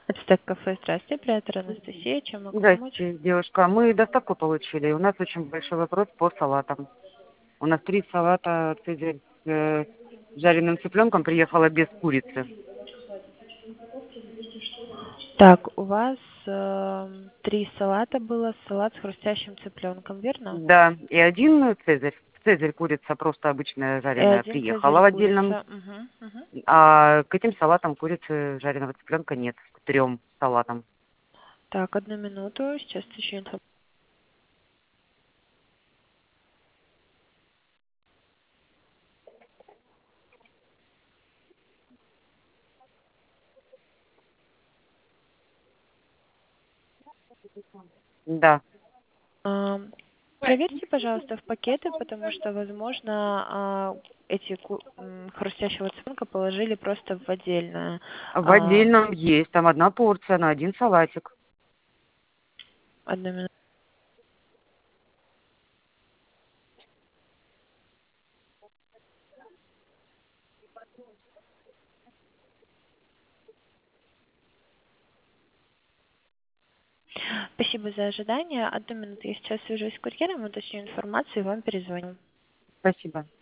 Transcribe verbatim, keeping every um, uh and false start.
Ацтек кафе, здравствуйте, оператор Анастасия, чем могу помочь? Здравствуйте, девушка. Мы доставку получили. У нас очень большой вопрос по салатам. У нас три салата «Цезарь» с э, жареным цыпленком приехала без курицы. Так, у вас эм, три салата было, салат с хрустящим цыпленком, верно? Да, и один «Цезарь». «Цезарь» курица просто обычная И жареная один цезарь приехала в отдельном, курица. Мгм, мгм. а к этим салатам курицы жареного цыпленка нет. К трем салатам. Так, одну минуту, сейчас еще информацию. Да. Ам, Проверьте, пожалуйста, в пакеты, потому что, возможно, а, эти ку- м, хрустящего цыпленка положили просто в отдельное. В А, отдельном есть. Там одна порция на один салатик. Одну минуту. Спасибо за ожидание. Одну минуту. Я сейчас свяжусь с курьером, уточню информацию и вам перезвоню. Спасибо.